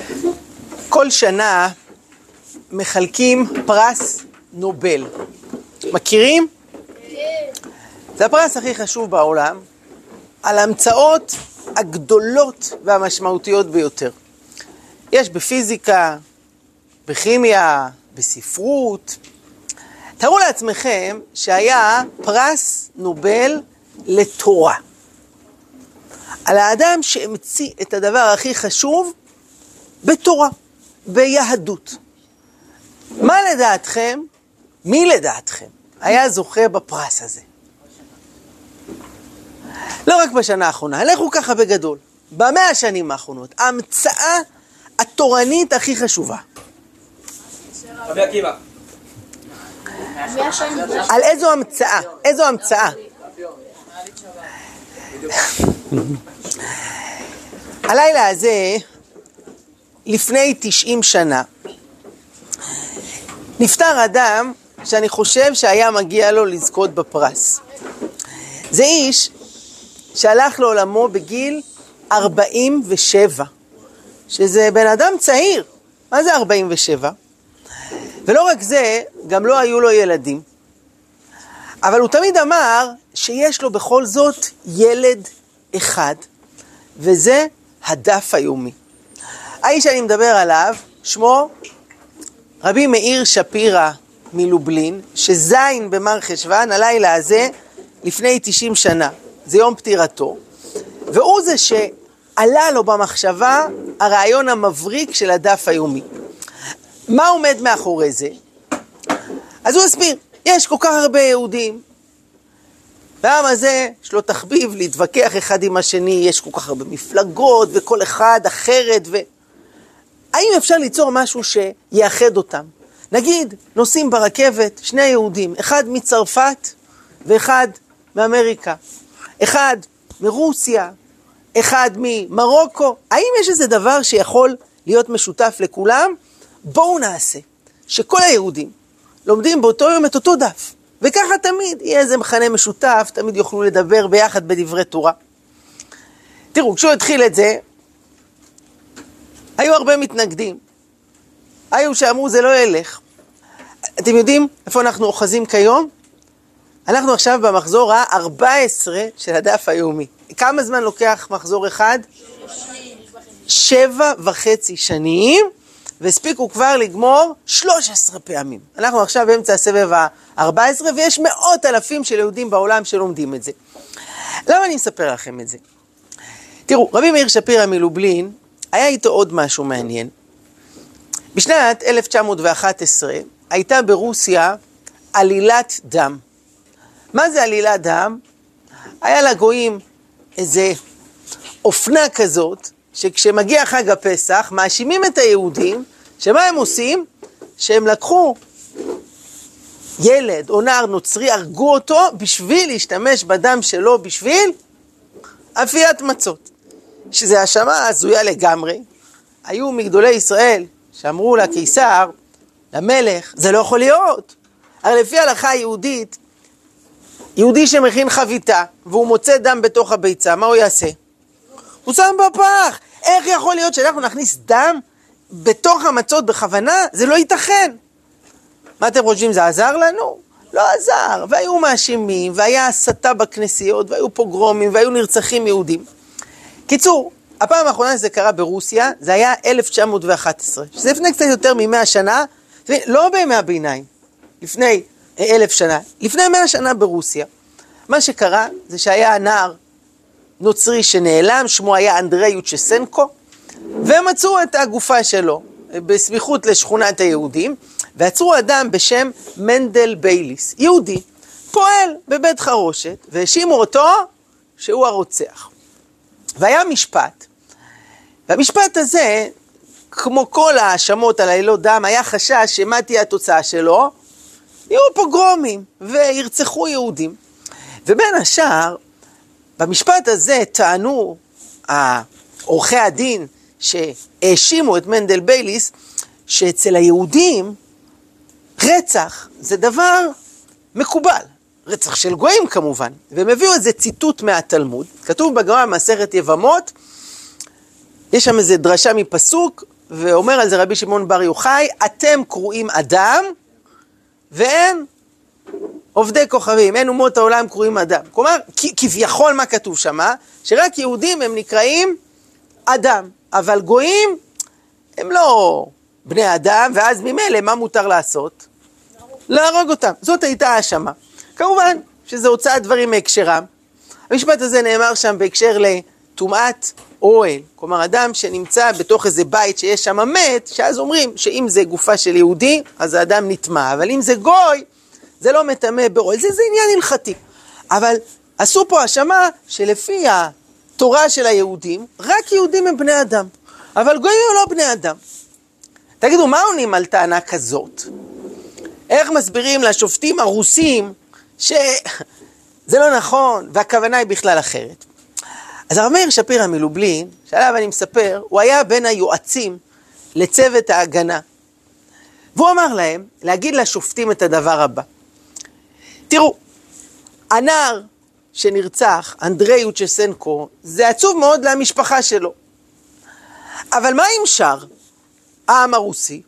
כל שנה מחלקים פרס נובל. מכירים? זה הפרס הכי חשוב בעולם, על ההמצאות הגדולות והמשמעותיות ביותר. יש בפיזיקה, בכימיה, בספרות. תארו לעצמכם שהיה פרס נובל לתורה. על האדם שהמציא את הדבר הכי חשוב בתורה, ביהדות. מה לדעתכם, מי לדעתכם היה זוכה בפרס הזה? לא רק בשנה האחרונה, לכו ככה בגדול. ב100 השנים האחרונות, ההמצאה התורנית הכי חשובה. רבי עקיבא. על איזו המצאה? איזו המצאה? הלילה הזה, לפני 90 שנה, נפטר אדם שאני חושב שהיה מגיע לו לזכות בפרס. זה איש שהלך לעולמו בגיל 47, שזה בן אדם צעיר. מה זה 47? ולא רק זה, גם לא היו לו ילדים. אבל הוא תמיד אמר שיש לו בכל זאת ילד אחד, וזה הדף היומי. האיש שאני מדבר עליו, שמו רבי מאיר שפירא מלובלין, שזין במר חשוון, הלילה הזה, לפני 90 שנה. זה יום פטירתו. והוא זה שעלה לו במחשבה הרעיון המבריק של הדף היומי. מה עומד מאחורי זה? אז הוא הסביר, יש כל כך הרבה יהודים, והעם הזה יש לו תחביב להתווכח אחד עם השני, יש כל כך הרבה מפלגות וכל אחד אחרת, האם אפשר ליצור משהו שיאחד אותם? נגיד, נוסעים ברכבת שני יהודים, אחד מצרפת ואחד מאמריקה, אחד מרוסיה, אחד ממרוקו. האם יש איזה דבר שיכול להיות משותף לכולם? בואו נעשה שכל היהודים לומדים באותו יום את אותו דף, וככה תמיד יהיה איזה מכנה משותף, תמיד יוכלו לדבר ביחד בדברי תורה. תראו, כשהוא התחיל את זה, היו הרבה מתנגדים. היו שאמרו זה לא ילך. אתם יודעים איפה אנחנו אוחזים כיום? אנחנו עכשיו במחזור ה-14 של הדף היומי. כמה זמן לוקח מחזור אחד? 7.5 שנים, והספיקו כבר לגמור 13 פעמים. אנחנו עכשיו באמצע הסבב ה-14, ויש מאות אלפים של יהודים בעולם שלומדים את זה. למה אני מספר לכם את זה? תראו, רבי מאיר שפירא מלובלין, היה איתו עוד משהו מעניין. בשנת 1911 הייתה ברוסיה עלילת דם. מה זה עלילת דם? היה לגויים איזה אופנה כזאת, שכשמגיע חג הפסח, מאשימים את היהודים, שמה הם עושים? שהם לקחו ילד או נער נוצרי, הרגו אותו בשביל להשתמש בדם שלו, בשביל אפיית מצות. שזה האשמה הזויה לגמרי. היו מגדולי ישראל שאמרו לקיסר, למלך, זה לא יכול להיות. הרי לפי ההלכה היהודית, יהודי שמכין חביתה, והוא מוצא דם בתוך הביצה, מה הוא יעשה? הוא שם בפח. איך יכול להיות שאנחנו נכניס דם בתוך המצות בכוונה? זה לא ייתכן. מה אתם חושבים, זה עזר לנו? לא עזר. והיו מאשימים, והיה הסתה בכנסיות, והיו פוגרומים, והיו נרצחים יהודים. קיצור, הפעם האחרונה שזה קרה ברוסיה, זה היה 1911, שזה לפני קצת יותר מ100 שנה, לא בימי הביניים, לפני 1000 שנה, לפני 100 שנה ברוסיה. מה שקרה זה שהיה נער נוצרי שנעלם, שמו היה אנדרי יוצ'סנקו, ומצאו את הגופה שלו בסמיכות לשכונת היהודים, ועצרו אדם בשם מנדל בייליס, יהודי, פועל בבית חרושת, והאשימו אותו שהוא הרוצח. והיה משפט, והמשפט הזה, כמו כל האשמות על עלילות דם, היה חשש שמה תהיה התוצאה שלו, יהיו פוגרומים וירצחו יהודים. ובין השאר, במשפט הזה טענו עורכי הדין שהאשימו את מנדל בייליס, שאצל היהודים רצח זה דבר מקובל. רצח של גויים כמובן. והם הביאו איזה ציטוט מהתלמוד. כתוב בגמרא מסכת יבמות, יש שם איזה דרשה מפסוק, ואומר על זה רבי שמעון בר יוחאי, אתם קרואים אדם, ואין עובדי כוכבים, אין אומות העולם קרואים אדם. כלומר, כביכול מה כתוב שמה? שרק יהודים הם נקראים אדם, אבל גויים הם לא בני אדם, ואז ממילא מה מותר לעשות? להרוג אותם. זאת הייתה האשמה. כמובן שזה הוצאת דברים מהקשרם. המשפט הזה נאמר שם בהקשר לטומאת אוהל. כלומר, אדם שנמצא בתוך איזה בית שיש שם מת, שאז אומרים שאם זה גופה של יהודי, אז האדם נטמע. אבל אם זה גוי, זה לא מטמא באוהל. זה עניין הלכתי. אבל עשו פה האשמה שלפי התורה של היהודים, רק יהודים הם בני אדם. אבל גויים הם לא בני אדם. תגידו, מה עונים על טענה כזאת? איך מסבירים לשופטים הרוסים שזה לא נכון, והכוונה היא בכלל אחרת? אז הרב מאיר שפירא מלובלין, שעליו אני מספר, הוא היה בין היועצים לצוות ההגנה. והוא אמר להם להגיד לשופטים את הדבר הבא. תראו, הנער שנרצח, אנדרי יוצ'סנקו, זה עצוב מאוד למשפחה שלו. אבל מה עם שאר העם הרוסי?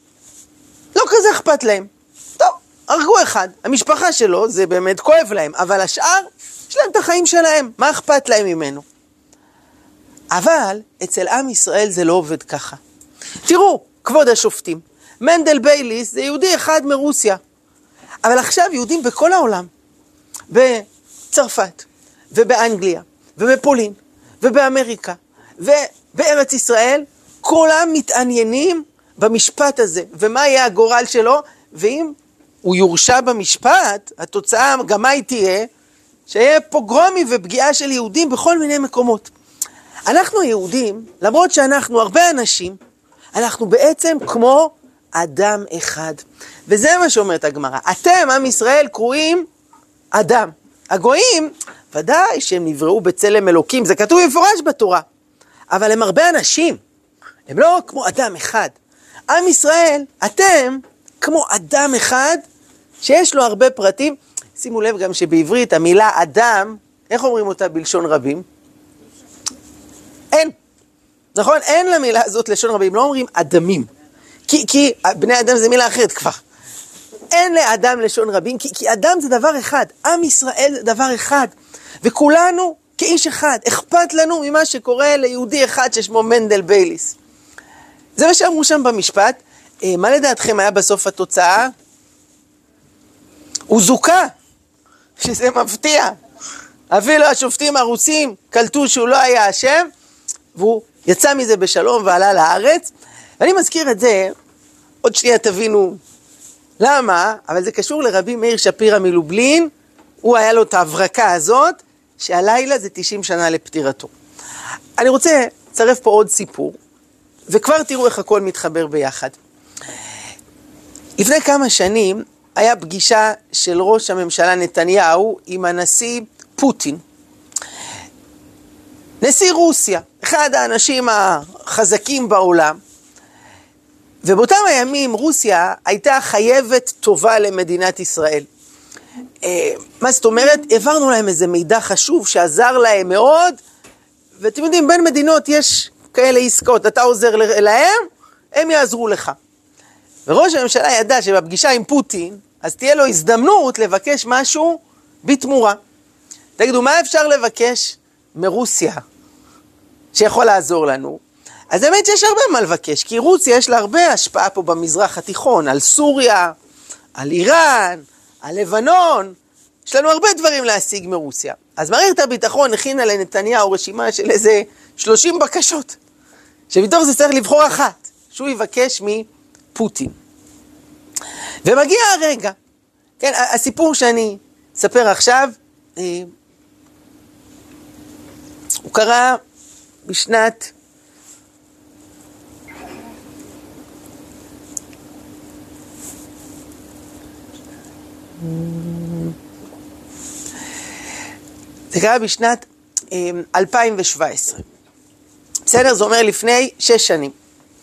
לא כזה אכפת להם. טוב, הרגו אחד. המשפחה שלו זה באמת כואב להם, אבל השאר יש להם את החיים שלהם. מה אכפת להם ממנו? אבל אצל עם ישראל זה לא עובד ככה. תראו, כבוד השופטים, מנדל בייליס זה יהודי אחד מרוסיה. אבל עכשיו יהודים בכל העולם. בצרפת, ובאנגליה, ובפולין, ובאמריקה, ובארץ ישראל, כולם מתעניינים במשפט הזה, ומה יהיה הגורל שלו, ואם הוא יורשע במשפט, התוצאה גם מה היא תהיה, שיהיה פוגרומי ופגיעה של יהודים בכל מיני מקומות. אנחנו יהודים, למרות שאנחנו הרבה אנשים, אנחנו בעצם כמו אדם אחד. וזה מה שאומרת הגמרא. אתם, עם ישראל, קרואים אדם. הגויים, ודאי שהם נבראו בצלם אלוקים, זה כתוב במפורש בתורה. אבל הם הרבה אנשים. הם לא כמו אדם אחד. עם ישראל, אתם כמו אדם אחד, שיש לו הרבה פרטים. שימו לב גם שבעברית המילה אדם, איך אומרים אותה בלשון רבים? אין. נכון? אין למילה הזאת לשון רבים, לא אומרים אדמים. כי בני אדם זה מילה אחרת כבר. אין לאדם לשון רבים, כי אדם זה דבר אחד. עם ישראל זה דבר אחד. וכולנו כאיש אחד. אכפת לנו ממה שקורה ליהודי אחד ששמו מנדל בייליס. זה מה שאמרו שם במשפט. מה לדעתכם היה בסוף התוצאה? הוא זוכה. שזה מפתיע. אפילו השופטים הרוסים קלטו שהוא לא היה אשם, והוא יצא מזה בשלום ועלה לארץ. ואני מזכיר את זה, עוד שנייה תבינו למה, אבל זה קשור לרבי מאיר שפירא מלובלין, הוא היה לו את ההברקה הזאת, שהלילה זה 90 שנה לפטירתו. אני רוצה לצרף פה עוד סיפור, וכבר תראו איך הכל מתחבר ביחד. לפני כמה שנים היה פגישה של ראש הממשלה נתניהו עם הנשיא פוטין. נשיא רוסיה, אחד האנשים החזקים בעולם, ובאותם הימים רוסיה הייתה חייבת טובה למדינת ישראל. מה זאת אומרת? העברנו להם איזה מידע חשוב שעזר להם מאוד, ואתם יודעים, בין מדינות יש כאלה עסקאות, אתה עוזר להם, הם יעזרו לך. וראש הממשלה ידע שבפגישה עם פוטין, אז תהיה לו הזדמנות לבקש משהו בתמורה. תגידו, מה אפשר לבקש מרוסיה שיכול לעזור לנו? אז באמת שיש הרבה מה לבקש, כי רוסיה יש לה הרבה השפעה פה במזרח התיכון, על סוריה, על איראן, על לבנון, יש לנו הרבה דברים להשיג מרוסיה. אז מערכת הביטחון הכינה לנתניהו רשימה של איזה 30 בקשות, שמתוך זה צריך לבחור אחת, שהוא יבקש מפוטין. ומגיע הרגע, כן, הסיפור שאני אספר עכשיו, הוא קרה בשנת זה קרה בשנת 2017. בסדר? זה אומר לפני 6 שנים.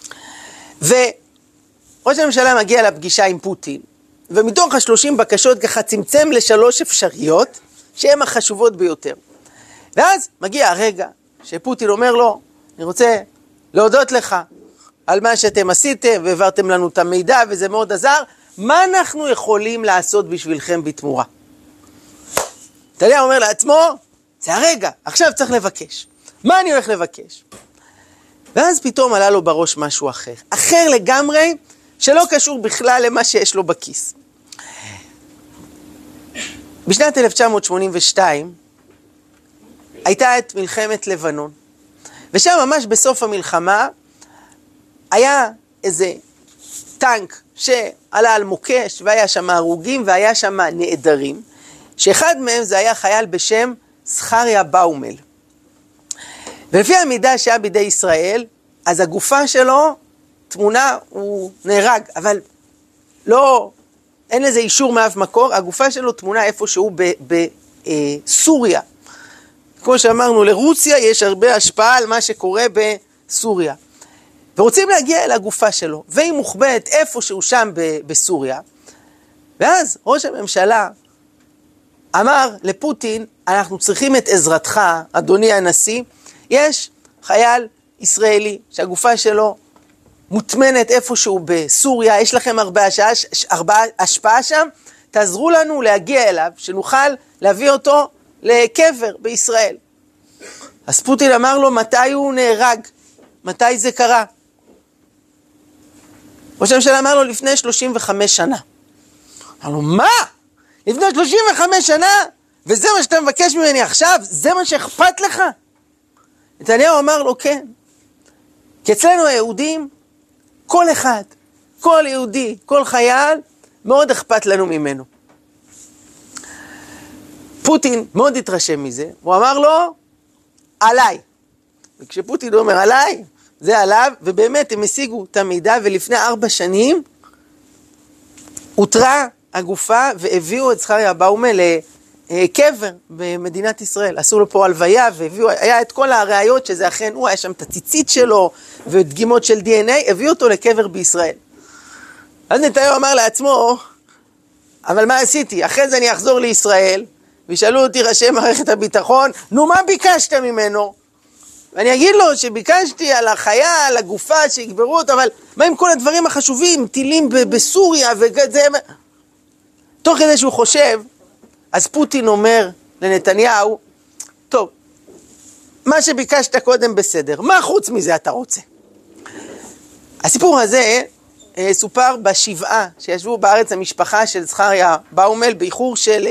וראש הממשלה מגיע לפגישה עם פוטין, ומתוך 30 בקשות ככה צמצם ל3 אפשריות, שהן החשובות ביותר. ואז מגיע הרגע שפוטין אומר לו, אני רוצה להודות לך על מה שאתם עשיתם, והעברתם לנו את המידע, וזה מאוד עזר. מה אנחנו יכולים לעשות בשבילכם בתמורה? טליה אומר לעצמו, זה הרגע, עכשיו צריך לבקש. מה אני הולך לבקש? ואז פתאום עלה לו בראש משהו אחר. אחר לגמרי, שלא קשור בכלל למה שיש לו בכיס. בשנת 1982, הייתה את מלחמת לבנון. ושם ממש בסוף המלחמה, היה איזה טנק שעלה על מוקש, והיה שם הרוגים, והיה שם נעדרים, שאחד מהם זה היה חייל בשם זכריה באומל. ולפי המידע שהיה בידי ישראל, אז הגופה שלו, תמונה, הוא נהרג, אבל לא, אין לזה אישור מאף מקור, הגופה שלו תמונה איפשהו בסוריה. כמו שאמרנו, לרוסיה יש הרבה השפעה על מה שקורה בסוריה. ורוצים להגיע אל הגופה שלו, והיא מוחבאת איפשהו שם בסוריה. ואז ראש הממשלה אמר לפוטין, אנחנו צריכים את עזרתך, אדוני הנשיא. יש חייל ישראלי שהגופה שלו מוטמנת איפשהו בסוריה, יש לכם הרבה השפעה שם, תעזרו לנו להגיע אליו, שנוכל להביא אותו לקבר בישראל. אז פוטין אמר לו, מתי הוא נהרג? מתי זה קרה? ראש הממשלה אמר לו, לפני 35 שנה. אמר לו, מה? לפני 35 שנה? וזה מה שאתה מבקש ממני עכשיו? זה מה שאכפת לך? נתניהו אמר לו, כן. כי אצלנו היהודים, כל אחד, כל יהודי, כל חייל, מאוד אכפת לנו ממנו. פוטין מאוד התרשם מזה, הוא אמר לו, עליי. וכשפוטין אומר עליי, זה עליו, ובאמת הם השיגו את המידע, ולפני 4 שנים, הותרה הגופה, והביאו את זכריה באומל לקבר במדינת ישראל. עשו לו פה הלוויה, והביאו, היה את כל הראיות שזה אכן הוא, היה שם את הציצית שלו, ודגימות של DNA, הביאו אותו לקבר בישראל. אז נתניהו אמר לעצמו, אבל מה עשיתי? אחרי זה אני אחזור לישראל, וישאלו אותי ראשי מערכת הביטחון, נו מה ביקשת ממנו? ואני אגיד לו שביקשתי על החיה, על הגופה, שיקברו אותו, אבל מה עם כל הדברים החשובים, טילים בסוריה וזה... תוך כדי שהוא חושב, אז פוטין אומר לנתניהו, טוב, מה שביקשת קודם בסדר, מה חוץ מזה אתה רוצה? הסיפור הזה סופר בשבעה שישבו בארץ המשפחה של זכריה באומל באיחור של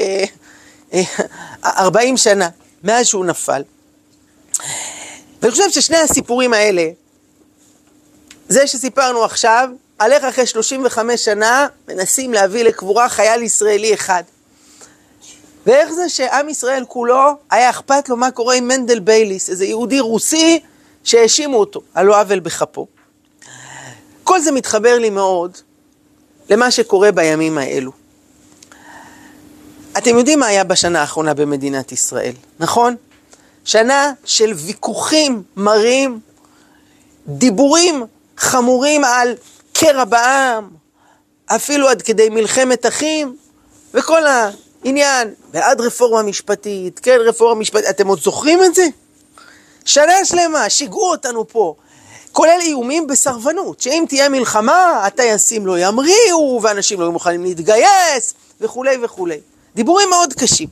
40 שנה, מאז שהוא נפל. ואני חושב ששני הסיפורים האלה, זה שסיפרנו עכשיו, על איך אחרי 35 שנה מנסים להביא לקבורה חייל ישראלי אחד. ואיך זה שעם ישראל כולו היה אכפת לו מה קורה עם מנדל בייליס, איזה יהודי רוסי שהאשימו אותו על לא עוול בכפו. כל זה מתחבר לי מאוד למה שקורה בימים האלו. אתם יודעים מה היה בשנה האחרונה במדינת ישראל, נכון? שנה של ויכוחים מרים, דיבורים חמורים על קרע בעם, אפילו עד כדי מלחמת אחים, וכל העניין, בעד רפורמה משפטית, כן רפורמה משפטית, אתם עוד זוכרים את זה? שנה שלמה, שיגעו אותנו פה, כולל איומים בסרבנות, שאם תהיה מלחמה, הטייסים לא ימריאו, ואנשים לא יהיו מוכנים להתגייס, וכו' וכו'. דיבורים מאוד קשים.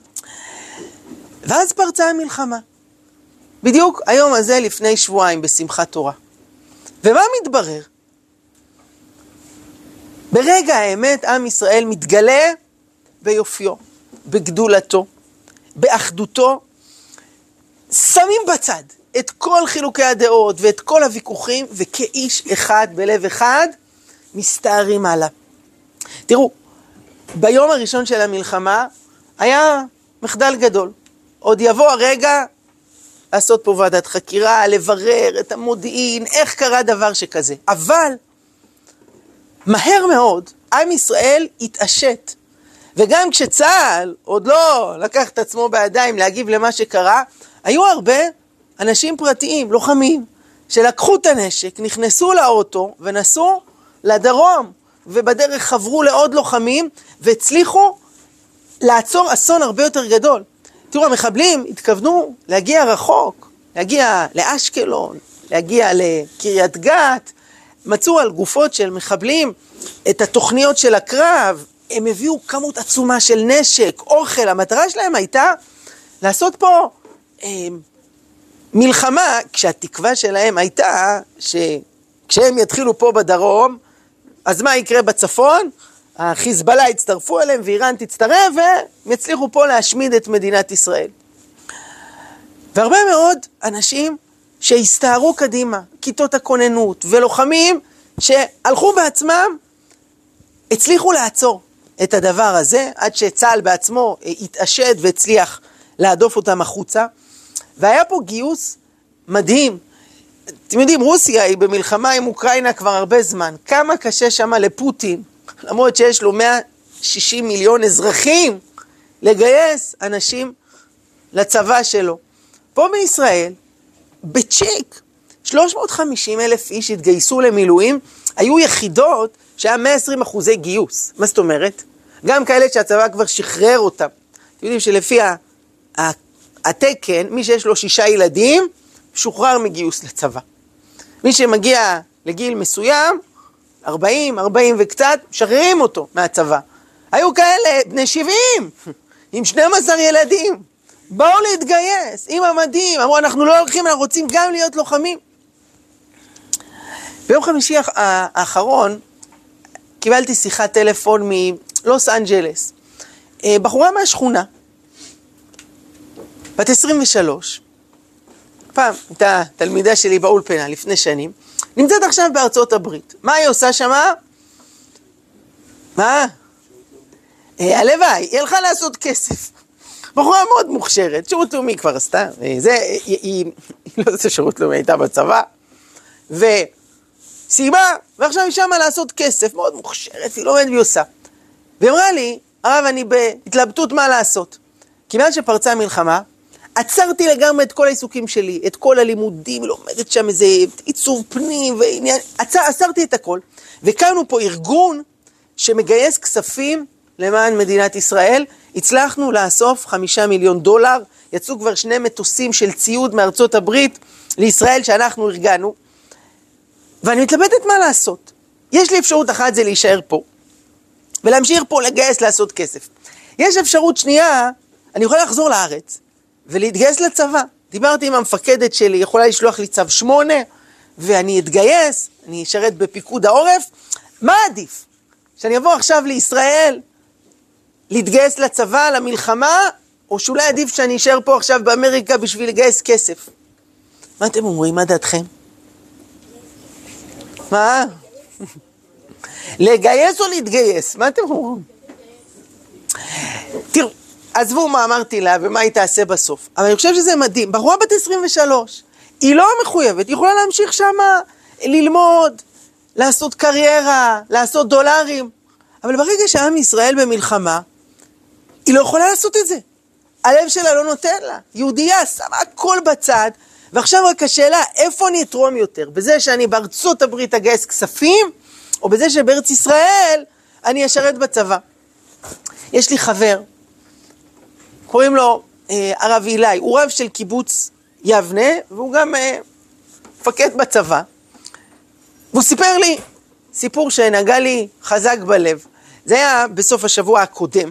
ואז פרצה המלחמה. בדיוק היום הזה לפני שבועיים בשמחת תורה. ומה מתברר? ברגע האמת עם ישראל מתגלה ביופיו, בגדולתו, באחדותו, שמים בצד את כל חילוקי הדעות ואת כל הוויכוחים, וכאיש אחד בלב אחד מסתערים עליו. תראו, ביום הראשון של המלחמה היה מחדל גדול. עוד יבוא הרגע לעשות פה ועדת חקירה, לברר את המודיעין, איך קרה דבר שכזה. אבל מהר מאוד עם ישראל התעשת. וגם כשצה"ל עוד לא לקח את עצמו בידיים להגיב למה שקרה, היו הרבה אנשים פרטיים, לוחמים, שלקחו את הנשק, נכנסו לאוטו ונסעו לדרום, ובדרך חברו לעוד לוחמים, והצליחו לעצור אסון הרבה יותר גדול. תראו, המחבלים התכוונו להגיע רחוק, להגיע לאשקלון, להגיע לקריית גת, מצאו על גופות של מחבלים את התוכניות של הקרב, הם הביאו כמות עצומה של נשק, אוכל, המטרה שלהם הייתה לעשות פה מלחמה, כשהתקווה שלהם הייתה שכשהם יתחילו פה בדרום, אז מה יקרה בצפון? החיזבאללה יצטרפו אליהם ואיראן תצטרף והם יצליחו פה להשמיד את מדינת ישראל. והרבה מאוד אנשים שהסתערו קדימה, כיתות הכוננות ולוחמים שהלכו בעצמם, הצליחו לעצור את הדבר הזה, עד שצה"ל בעצמו התעשת והצליח להדוף אותם החוצה. והיה פה גיוס מדהים. אתם יודעים, רוסיה היא במלחמה עם אוקראינה כבר הרבה זמן. כמה קשה שמה לפוטין, למרות שיש לו 160 מיליון אזרחים, לגייס אנשים לצבא שלו. פה בישראל, בצ'יק, 350,000 איש התגייסו למילואים, היו יחידות שהיה 120% גיוס. מה זאת אומרת? גם כאלה שהצבא כבר שחרר אותם. אתם יודעים שלפי התקן, מי שיש לו 6 ילדים, שוחרר מגיוס לצבא. מי שמגיע לגיל מסוים, 40 וקצת, שחררים אותו מהצבא. היו כאלה בני 70, עם 12 ילדים. באו להתגייס, עם המדים, אמרו אנחנו לא הולכים, אנחנו רוצים גם להיות לוחמים. ביום חמישי האחרון, קיבלתי שיחת טלפון מלוס אנג'לס. בחורה מהשכונה, בת 23, פעם הייתה תלמידה שלי באולפנה לפני שנים, נמצאת עכשיו בארצות הברית. מה היא עושה שמה? מה? הלוואי, היא הלכה לעשות כסף. בחורה מאוד מוכשרת, שירות לאומי כבר עשתה, היא לא עושה שירות לאומי, הייתה בצבא, וסיימה, ועכשיו היא שמה לעשות כסף, מאוד מוכשרת, היא לומדת והיא עושה. והיא אמרה לי, הרב, אני בהתלבטות מה לעשות. כיוון שפרצה המלחמה, עצרתי לגמרי את כל העיסוקים שלי, את כל הלימודים, לומדת שם איזה עיצוב פנים ועניין, עצרתי את הכל, וקמנו פה ארגון שמגייס כספים למען מדינת ישראל, הצלחנו לאסוף $5 מיליון, יצאו כבר 2 מטוסים של ציוד מארצות הברית לישראל שאנחנו ארגנו, ואני מתלבטת מה לעשות. יש לי אפשרות אחת, זה להישאר פה, ולהמשיך פה לגייס לעשות כסף. יש אפשרות שנייה, אני יכולה לחזור לארץ, ולהתגייס לצבא. דיברתי עם המפקדת שלי, יכולה לשלוח לי צו 8, ואני אתגייס, אני אשרת בפיקוד העורף. מה עדיף? שאני אבוא עכשיו לישראל, להתגייס לצבא, למלחמה, או שאולי עדיף שאני אשאר פה עכשיו באמריקה בשביל לגייס כסף? מה אתם אומרים? מה דעתכם? מה? לגייס או להתגייס? מה אתם אומרים? תראו, עזבו מה אמרתי לה ומה היא תעשה בסוף. אבל אני חושב שזה מדהים. בחורה בת 23, היא לא מחויבת, היא יכולה להמשיך שמה, ללמוד, לעשות קריירה, לעשות דולרים. אבל ברגע שעם ישראל במלחמה, היא לא יכולה לעשות את זה. הלב שלה לא נותן לה. יהודייה שמה הכל בצד, ועכשיו רק השאלה, איפה אני אתרום יותר? בזה שאני בארצות הברית אגייס כספים, או בזה שבארץ ישראל אני אשרת בצבא? יש לי חבר, קוראים לו הרב אילי, הוא רב של קיבוץ יבנה, והוא גם מפקד בצבא. והוא סיפר לי סיפור שנגע לי חזק בלב. זה היה בסוף השבוע הקודם.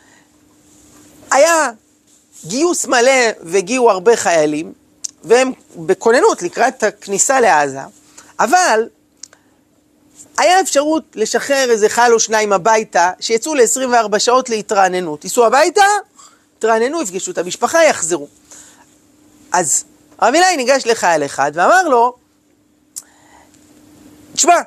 היה גיוס מלא והגיעו הרבה חיילים, והם בכוננות לקראת הכניסה לעזה, אבל היה אפשרות לשחרר איזה חייל או 2 הביתה, שיצאו ל-24 שעות להתרעננות. ייסעו הביתה, התרעננו, יפגשו את המשפחה, יחזרו. אז הרב אילי ניגש לחייל אחד ואמר לו, תשמע,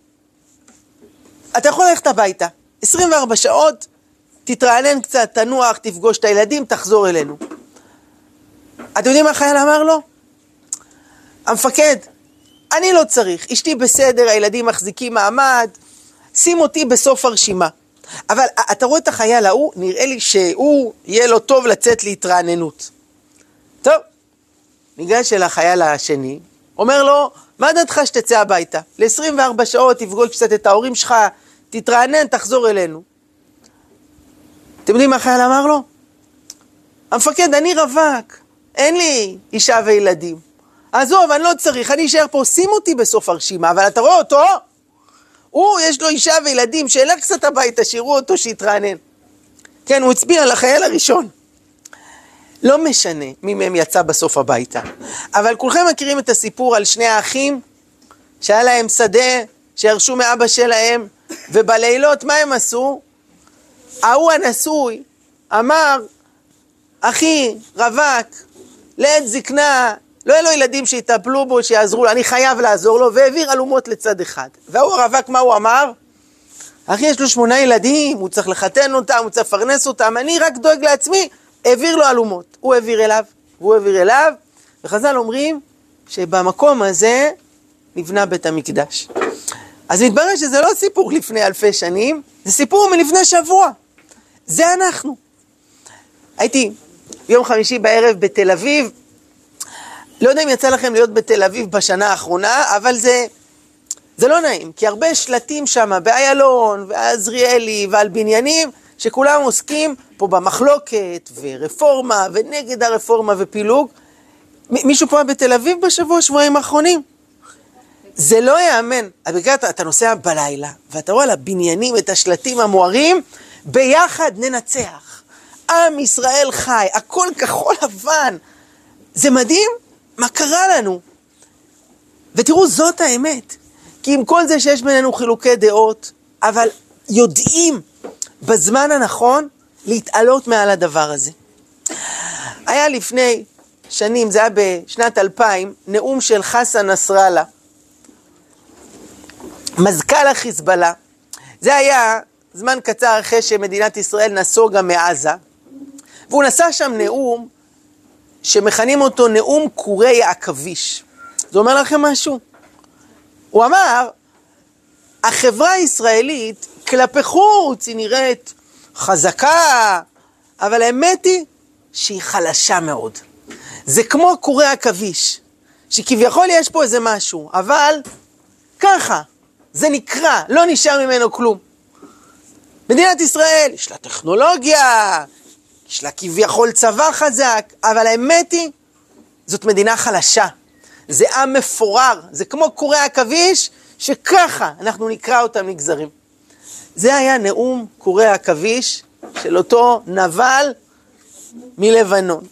אתה יכול ללכת הביתה, 24 שעות, תתרענן קצת, תנוח, תפגוש את הילדים, תחזור אלינו. אתם יודעים מה החייל אמר לו? המפקד, אני לא צריך, אשתי בסדר, הילדים מחזיקים מעמד, שים אותי בסוף הרשימה. אבל אתה רואה את החייל ההוא, נראה לי שהוא יהיה לו טוב לצאת להתרעננות. טוב, ניגש אל החייל השני, אומר לו, מה דעתך שתצא הביתה? ל-24 שעות תפגוש קצת את ההורים שלך, תתרענן, תחזור אלינו. אתם יודעים מה החייל אמר לו? המפקד, אני רווק, אין לי אישה וילדים. עזוב, אני לא צריך, אני אשאר פה, שים אותי בסוף הרשימה, אבל אתה רואה אותו? יש לו אישה וילדים, שילך קצת הביתה, שיראו אותו, שיתרענן. כן, הוא הצביע על החייל הראשון. לא משנה מי מהם יצא בסוף הביתה. אבל כולכם מכירים את הסיפור על שני האחים, שהיה להם שדה, שירשו מאבא שלהם, ובלילות מה הם עשו? ההוא הנשוי אמר, אחי, רווק, לעת זקנה, לא יהיה לו ילדים שיטפלו בו, שיעזרו לו, אני חייב לעזור לו, והעביר אלומות לצד אחד. והוא הרווק, מה הוא אמר? אחי, יש לו 8 ילדים, הוא צריך לחתן אותם, הוא צריך לפרנס אותם, אני רק דואג לעצמי, העביר לו אלומות. הוא העביר אליו, והוא העביר אליו, וחז"ל אומרים שבמקום הזה נבנה בית המקדש. אז מתברר שזה לא סיפור לפני אלפי שנים, זה סיפור מלפני שבוע. זה אנחנו. הייתי ביום חמישי בערב בתל אביב, לא יודע אם יצא לכם להיות בתל אביב בשנה האחרונה, אבל זה לא נעים, כי הרבה שלטים שם באיילון ועזריאלי ועל בניינים, שכולם עוסקים פה במחלוקת ורפורמה ונגד הרפורמה ופילוג. מישהו פה בתל אביב שבועיים האחרונים? זה לא יאמן. אתה נוסע בלילה, ואתה רואה על הבניינים את השלטים המוארים, ביחד ננצח. עם ישראל חי, הכל כחול לבן. זה מדהים מה קרה לנו. ותראו, זאת האמת. כי עם כל זה שיש בינינו חילוקי דעות, אבל יודעים בזמן הנכון להתעלות מעל הדבר הזה. היה לפני שנים, זה היה בשנת 2000, נאום של חסן נסראללה, מזכ"ל החיזבאללה. זה היה זמן קצר אחרי שמדינת ישראל נסוגה מעזה, והוא נשא שם נאום שמכנים אותו נאום קורי העכביש. זה אומר לכם משהו? הוא אמר, החברה הישראלית כלפי חוץ היא נראית חזקה, אבל האמת היא שהיא חלשה מאוד. זה כמו קורי העכביש, שכביכול יש פה איזה משהו, אבל ככה, זה נקרא, לא נשאר ממנו כלום. מדינת ישראל, יש לה טכנולוגיה, יש לה כביכול צבא חזק, אבל האמת היא, זאת מדינה חלשה. זה עם מפורר, זה כמו קורי העכביש, שככה אנחנו נקרא אותם נגזרים. זה היה נאום קורי העכביש של אותו נבל מלבנון.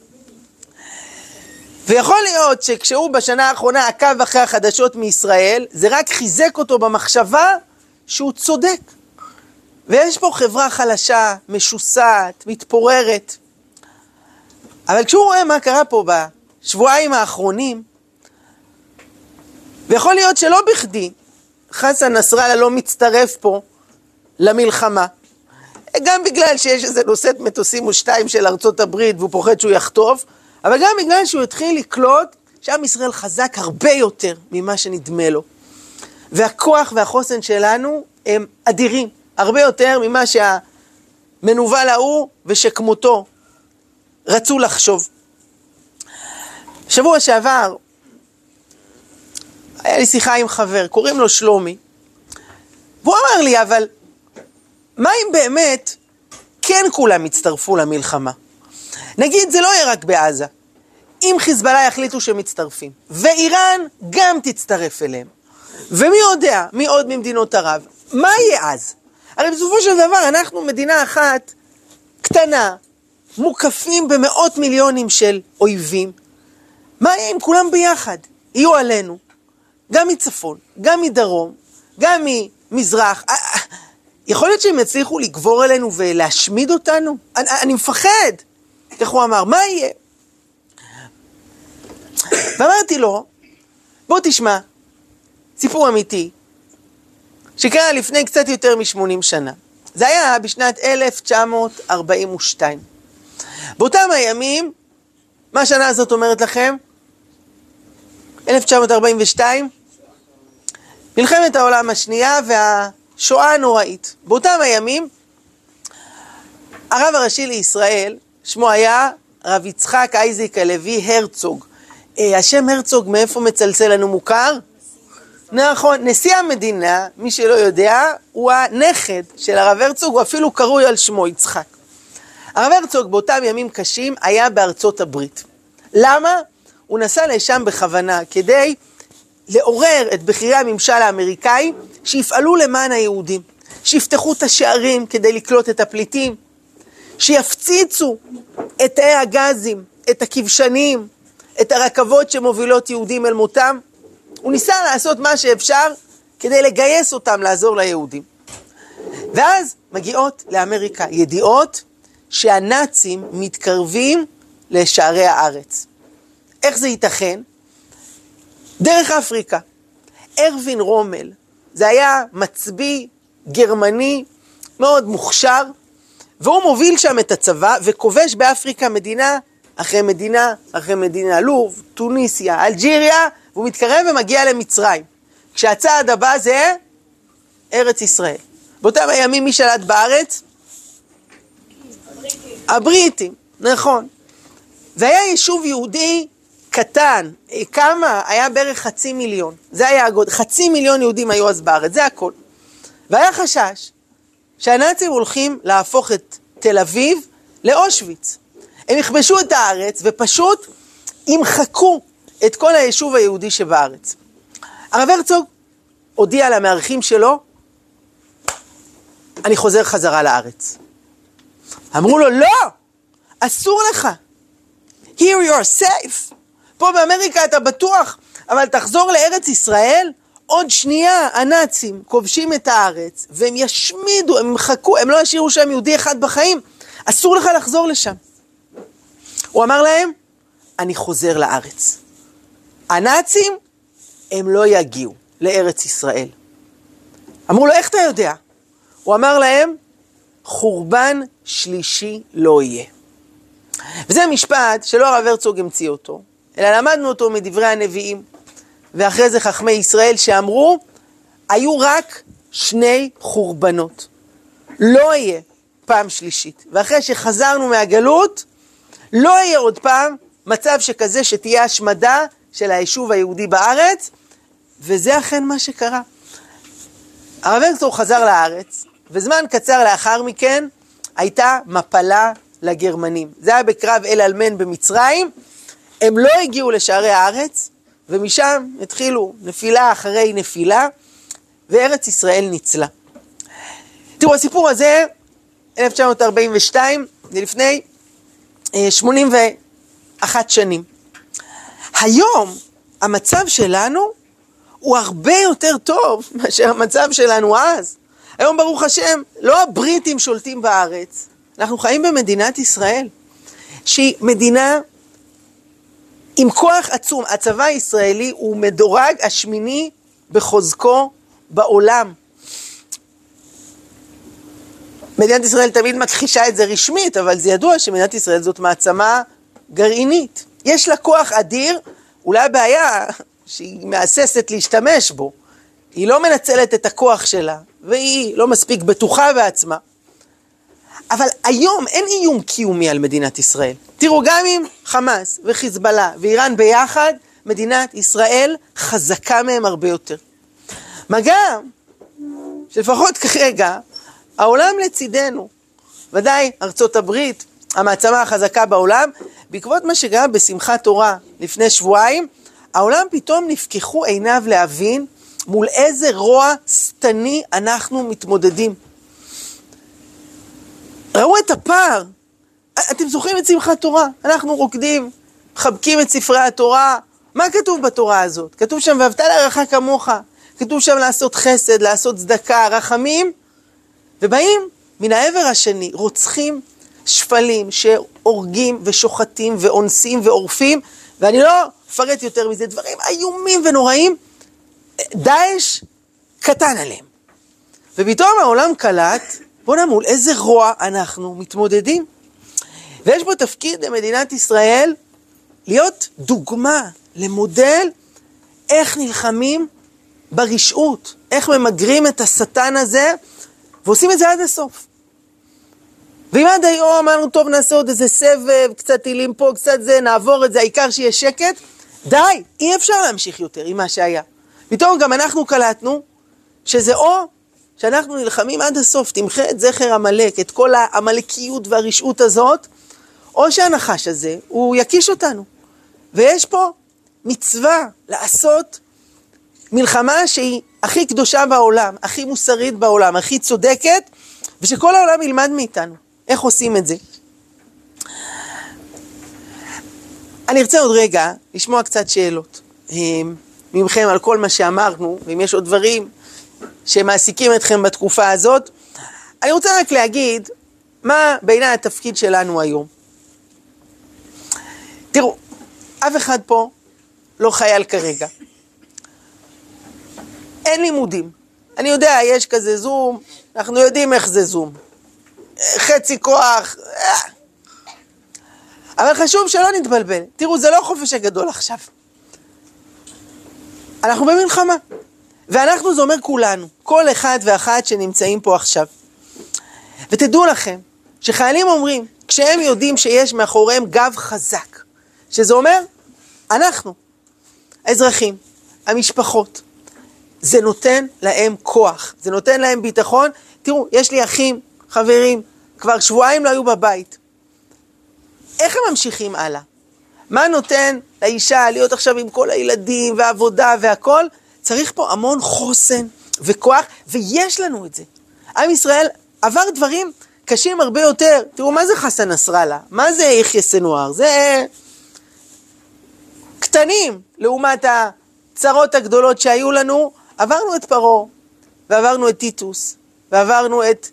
ויכול להיות שכשהוא בשנה האחרונה עקב אחרי החדשות מישראל, זה רק חיזק אותו במחשבה שהוא צודק. ויש פה חברה חלשה, משוסעת, מתפוררת. אבל כשהוא רואה מה קרה פה בשבועיים האחרונים, ויכול להיות שלא בכדי, חסן נסראללה לא מצטרף פה למלחמה. גם בגלל שיש איזה נושאת מטוסים ושתיים של ארצות הברית, והוא פוחד שהוא יחטוף, אבל גם בגלל שהוא התחיל לקלוט שעם ישראל חזק הרבה יותר ממה שנדמה לו. והכוח והחוסן שלנו הם אדירים, הרבה יותר ממה שהמנוול ההוא ושכמותו רצו לחשוב. שבוע שעבר היה לי שיחה עם חבר, קוראים לו שלומי, והוא אמר לי, אבל מה אם באמת כן כולם יצטרפו למלחמה? נגיד, זה לא יהיה רק בעזה. אם חיזבאללה יחליטו שמצטרפים, ואיראן גם תצטרף אליהם, ומי יודע, מי עוד ממדינות ערב, מה יהיה אז? הרי בסופו של דבר אנחנו מדינה אחת קטנה, מוקפים במאות מיליונים של אויבים. מה יהיה אם כולם ביחד יהיו עלינו? גם מצפון, גם מדרום, גם ממזרח. יכול להיות שהם יצליחו לגבור עלינו ולהשמיד אותנו? אני מפחד. איך הוא אמר, מה יהיה? ואמרתי לו, בוא תשמע, סיפור אמיתי, שקרה לפני קצת יותר מ-80 שנה. זה היה בשנת 1942. באותם הימים, מה השנה הזאת אומרת לכם? 1942? מלחמת העולם השנייה והשואה הנוראית. באותם הימים, הרב הראשי לישראל, שמו היה רב יצחק אייזיק הלוי הרצוג. השם הרצוג מאיפה מצלצל לנו מוכר? נכון, נשיא המדינה, מי שלא יודע, הוא הנכד של הרב הרצוג, הוא אפילו קרוי על שמו יצחק. הרב הרצוג באותם ימים קשים היה בארצות הברית. למה? הוא נסע לשם בכוונה כדי לעורר את בכירי הממשל האמריקאי שיפעלו למען היהודים, שיפתחו את השערים כדי לקלוט את הפליטים, שיפציצו את תאי הגזים, את הכבשנים, את הרכבות שמובילות יהודים אל מותם. הוא ניסה לעשות מה שאפשר כדי לגייס אותם לעזור ליהודים. ואז מגיעות לאמריקה ידיעות שהנאצים מתקרבים לשערי הארץ. איך זה ייתכן? דרך אפריקה. ארווין רומל, זה היה מצביא גרמני מאוד מוכשר, והוא מוביל שם את הצבא וכובש באפריקה מדינה אחרי מדינה אחרי מדינה, לוב, טוניסיה, אלג'יריה, והוא מתקרב ומגיע למצרים. כשהצעד הבא זה ארץ ישראל. באותם הימים מי שלט בארץ? הבריטים, נכון. והיה יישוב יהודי קטן, כמה? היה בערך 500,000. זה היה הגודל, 500,000 יהודים היו אז בארץ, זה הכל. והיה חשש שהנאצים הולכים להפוך את תל אביב לאושוויץ. הם יכבשו את הארץ ופשוט ימחקו את כל היישוב היהודי שבארץ. הרב הרצוג הודיע למארחים שלו, אני חוזר חזרה לארץ. אמרו לו, לא, אסור לך. Here you are safe. פה באמריקה אתה בטוח, אבל תחזור לארץ ישראל. עוד שנייה הנאצים כובשים את הארץ, והם ישמידו, הם ימחקו, הם לא ישאירו שם יהודי אחד בחיים. אסור לך לחזור לשם. הוא אמר להם, אני חוזר לארץ. הנאצים, הם לא יגיעו לארץ ישראל. אמרו לו, איך אתה יודע? הוא אמר להם, חורבן שלישי לא יהיה. וזה משפט שלא הרב הרצוג המציא אותו, אלא למדנו אותו מדברי הנביאים, ואחרי זה חכמי ישראל שאמרו, היו רק 2 חורבנות. לא יהיה פעם שלישית. ואחרי שחזרנו מהגלות, לא יהיה עוד פעם מצב שכזה שתהיה השמדה של היישוב היהודי בארץ, וזה אכן מה שקרה. הרב הרצוג חזר לארץ, וזמן קצר לאחר מכן הייתה מפלה לגרמנים. זה היה בקרב אל אלמן במצרים, הם לא הגיעו לשערי הארץ, ומשם התחילו נפילה אחרי נפילה, וארץ ישראל ניצלה. תראו, הסיפור הזה, 1942, זה לפני 81 שנים. היום המצב שלנו הוא הרבה יותר טוב מאשר המצב שלנו אז. היום ברוך השם, לא הבריטים שולטים בארץ, אנחנו חיים במדינת ישראל, שהיא מדינה עם כוח עצום. הצבא הישראלי הוא מדורג השמיני בחוזקו בעולם. מדינת ישראל תמיד מכחישה את זה רשמית, אבל זה ידוע שמדינת ישראל זאת מעצמה גרעינית. יש לה כוח אדיר, אולי הבעיה שהיא מאססת להשתמש בו. היא לא מנצלת את הכוח שלה, והיא לא מספיק בטוחה בעצמה. אבל היום אין איום קיומי על מדינת ישראל. תראו, גם עם חמאס וחיזבאללה ואיראן ביחד, מדינת ישראל חזקה מהם הרבה יותר. מה גם שלפחות כרגע, העולם לצידנו, ודאי ארצות הברית, המעצמה החזקה בעולם, בעקבות מה שגם בשמחת תורה לפני שבועיים, העולם פתאום נפקחו עיניו להבין מול איזה רוע סתני אנחנו מתמודדים. ראו את הפער. אתם זוכרים את שמחת תורה? אנחנו רוקדים, מחבקים את ספרי התורה. מה כתוב בתורה הזאת? כתוב שם, ואהבת לרעך כמוך. כתוב שם לעשות חסד, לעשות צדקה, רחמים. ובאים מן העבר השני, רוצחים שפלים שהורגים ושוחטים ואונסים ועורפים, ואני לא אפרט יותר מזה, דברים איומים ונוראים, דאעש קטן עליהם. ופתאום העולם קלט, בוא נמול, איזה רוע אנחנו מתמודדים. ויש בו תפקיד למדינת ישראל להיות דוגמה למודל איך נלחמים ברשעות, איך ממגרים את השטן הזה, ועושים את זה עד הסוף. ואם עד היום אמרנו, טוב, נעשה עוד איזה סבב, קצת טילים פה, קצת זה, נעבור את זה, העיקר שיהיה שקט, די, אי אפשר להמשיך יותר עם מה שהיה. פתאום גם אנחנו קלטנו שזה או שאנחנו נלחמים עד הסוף, תמחה את זכר המלך, את כל המלכיות והרשעות הזאת, או שהנחש הזה, הוא יקיש אותנו. ויש פה מצווה לעשות מלחמה שהיא הכי קדושה בעולם, הכי מוסרית בעולם, הכי צודקת, ושכל העולם ילמד מאיתנו. איך עושים את זה? אני ארצה עוד רגע לשמוע קצת שאלות ממכם על כל מה שאמרנו, ואם יש עוד דברים שמעסיקים אתכם בתקופה הזאת. אני רוצה רק להגיד מה בעיניי התפקיד שלנו היום. תראו, אף אחד פה לא חייל כרגע. אין לימודים. אני יודע, יש כזה זום, אנחנו יודעים איך זה זום. חצי כוח. אבל חשוב שלא נתבלבל. תראו, זה לא חופש הגדול עכשיו. אנחנו במלחמה. ואנחנו, זה אומר כולנו. כל אחד ואחת שנמצאים פה עכשיו. ותדעו לכם, שחיילים אומרים, כשהם יודעים שיש מאחוריהם גב חזק, שזה אומר, אנחנו, האזרחים, המשפחות, זה נותן להם כוח, זה נותן להם ביטחון. תראו, יש לי אחים, חברים, כבר שבועיים לא היו בבית. איך הם ממשיכים הלאה? מה נותן לאישה להיות עכשיו עם כל הילדים והעבודה והכל? צריך פה המון חוסן וכוח, ויש לנו את זה. עם ישראל עבר דברים קשים הרבה יותר. תראו, מה זה חסן נסראללה? מה זה יחיא סנואר? זה קטנים לעומת הצרות הגדולות שהיו לנו. עברנו את פרעה, ועברנו את טיטוס, ועברנו את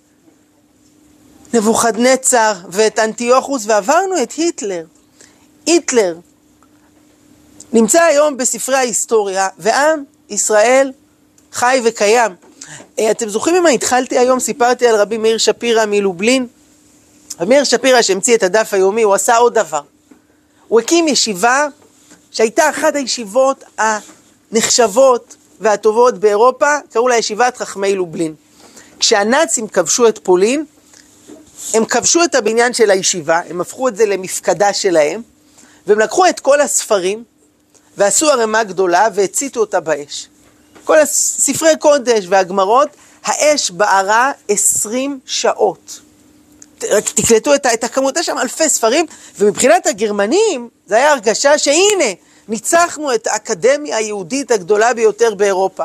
נבוכדנצר ואת אנטיוכוס, ועברנו את היטלר. היטלר נמצא היום בספרי ההיסטוריה, ועם ישראל חי וקיים. אתם זוכרים אם התחלתי היום, סיפרתי על רבי מאיר שפירא מלובלין. רבי מאיר שפירא שהמציא את הדף היומי, הוא עשה עוד דבר. הוא הקים ישיבה שהייתה אחת הישיבות הנחשבות והטובות באירופה, קראו לה ישיבת חכמי לובלין. כשהנאצים כבשו את פולין, הם כבשו את הבניין של הישיבה, הם הפכו את זה למפקדה שלהם, והם לקחו את כל הספרים, ועשו הרמה גדולה, והציתו אותה באש. כל הספרי קודש והגמרות, האש בערה 20 שעות. תקלטו את הכמות, שם אלפי ספרים, ומבחינת הגרמנים, זה היה הרגשה שהנה, ניצחנו את האקדמיה היהודית הגדולה ביותר באירופה.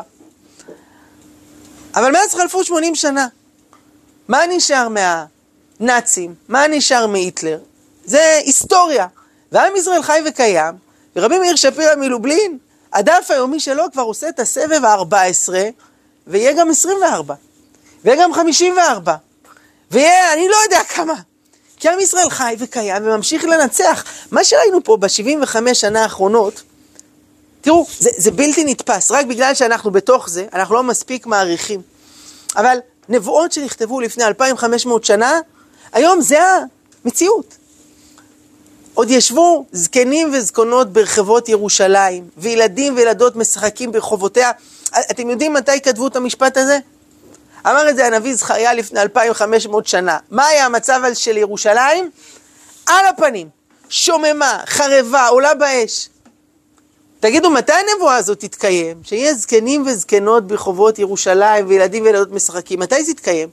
אבל מאז חלפו 80 שנה. מה נשאר מהנאצים? מה נשאר מהיטלר? זה היסטוריה. ועם ישראל חי וקיים, ורבי מאיר שפירא מלובלין, הדף היומי שלו כבר עושה את הסבב ה-14, ויהיה גם 24, ויהיה גם 54, ויהיה, אני לא יודע כמה. כי עם ישראל חי וקיים וממשיך לנצח. מה שראינו פה ב-75 שנה האחרונות, תראו, זה בלתי נתפס. רק בגלל שאנחנו בתוך זה, אנחנו לא מספיק מעריכים. אבל נבואות שנכתבו לפני 2500 שנה, היום זה המציאות. עוד ישבו זקנים וזקנות ברחבות ירושלים, וילדים וילדות משחקים ברחובותיה. אתם יודעים מתי כתבו את המשפט הזה? אמר את זה הנביא זכריה לפני 2500 שנה. מה היה המצב של ירושלים? על הפנים, שוממה, חרבה, עולה באש. תגידו, מתי הנבואה הזאת תתקיים? שיהיה זקנים וזקנות ברחובות ירושלים, וילדים וילדות משחקים. מתי זה תתקיים?